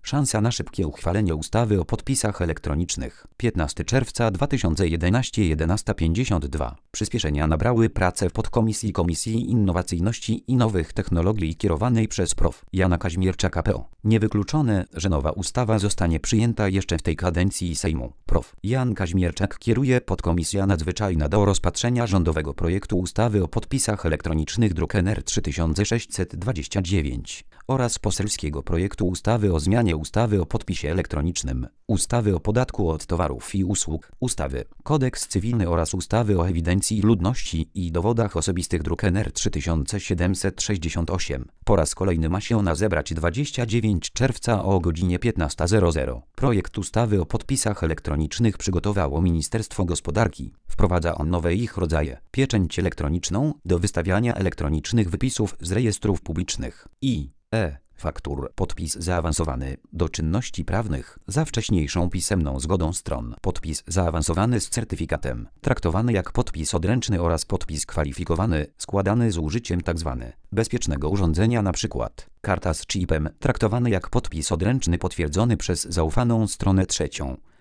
Szansa na szybkie uchwalenie ustawy o podpisach elektronicznych. 15 czerwca 2011 11:52. Przyspieszenia nabrały prace w podkomisji Komisji Innowacyjności i Nowych Technologii kierowanej przez prof. Jana Kazimierczaka PO. Niewykluczone, że nowa ustawa zostanie przyjęta jeszcze w tej kadencji Sejmu. Prof. Jan Kazimierczak kieruje podkomisja nadzwyczajna do rozpatrzenia rządowego projektu ustawy o podpisach elektronicznych druk nr 3629 oraz poselskiego projektu ustawy o zmianie ustawy o podpisie elektronicznym, ustawy o podatku od towarów i usług, ustawy Kodeks cywilny oraz ustawy o ewidencji ludności i dowodach osobistych druk nr 3768. Po raz kolejny ma się ona zebrać 29 czerwca o godzinie 15:00. Projekt ustawy o podpisach elektronicznych przygotowało Ministerstwo Gospodarki. Wprowadza on nowe ich rodzaje: pieczęć elektroniczną do wystawiania elektronicznych wypisów z rejestrów publicznych i faktur, podpis zaawansowany do czynności prawnych za wcześniejszą pisemną zgodą stron, podpis zaawansowany z certyfikatem, traktowany jak podpis odręczny oraz podpis kwalifikowany, składany z użyciem tzw. bezpiecznego urządzenia, np. karta z czipem, traktowany jak podpis odręczny potwierdzony przez zaufaną stronę trzecią.